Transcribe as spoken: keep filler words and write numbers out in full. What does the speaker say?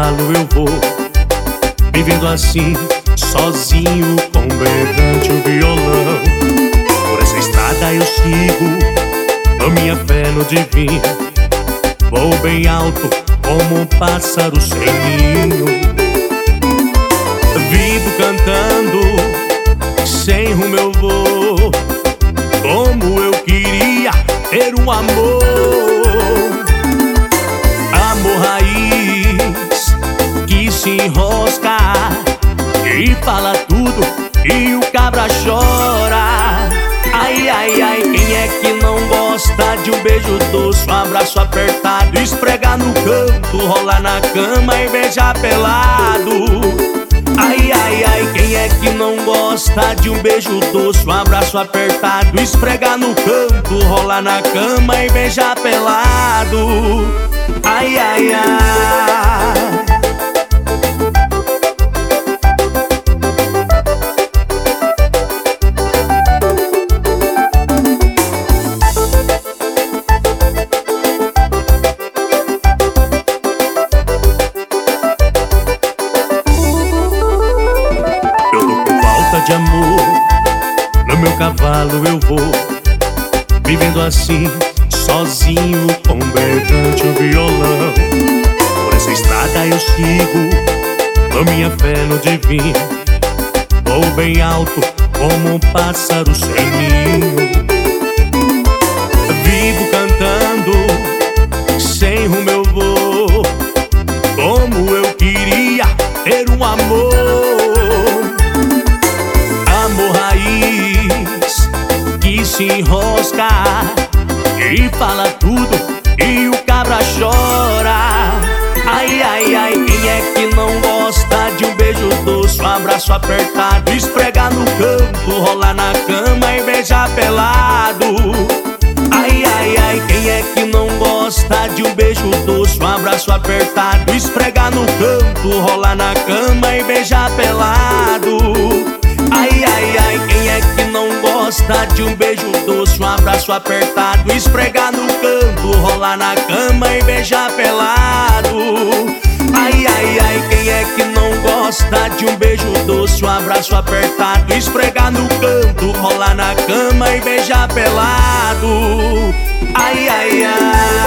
cavalo eu vou, vivendo assim, sozinho, com berrante o violão. Por essa estrada eu sigo, com minha fé no divino. Vou bem alto, como um pássaro sem ninho. Vivo cantando, sem rumo eu vou, como eu queria ter um amor. Amor raiz, que se enrosca e fala tudo e o cabra chora. Ai, ai, ai, quem é que não gosta de um beijo doce, um abraço apertado, esfregar no canto, rolar na cama e beijar pelado? Ai, ai, ai, quem é que não gosta de um beijo doce, um abraço apertado, esfregar no canto, rolar na cama e beijar pelado? Ai, ai, ai. De amor, no meu cavalo eu vou, vivendo assim, sozinho, com berrante o violão. Por essa estrada eu sigo, com minha fé no divino. Vou bem alto, como um pássaro sem ninho. Vivo cantando, sem rumo eu vou, como eu queria ter um amor. Amor raiz, que se enrosca e fala tudo e o cabra chora. Ai, ai, ai, quem é que não gosta de um beijo doce, um abraço apertado, esfregar no canto, rolar na cama e beijar pelado? Ai, ai, ai, quem é que não gosta de um beijo doce, um abraço apertado, esfregar no canto, rolar na cama e beijar pelado? Ai, ai, ai, quem é que não gosta de um beijo doce, um abraço apertado, esfregar no canto, rolar na cama e beijar pelado? Ai, ai, ai, quem é que não gosta de um beijo doce, um abraço apertado, esfregar no canto, rolar na cama e beijar pelado? Ai, ai, ai.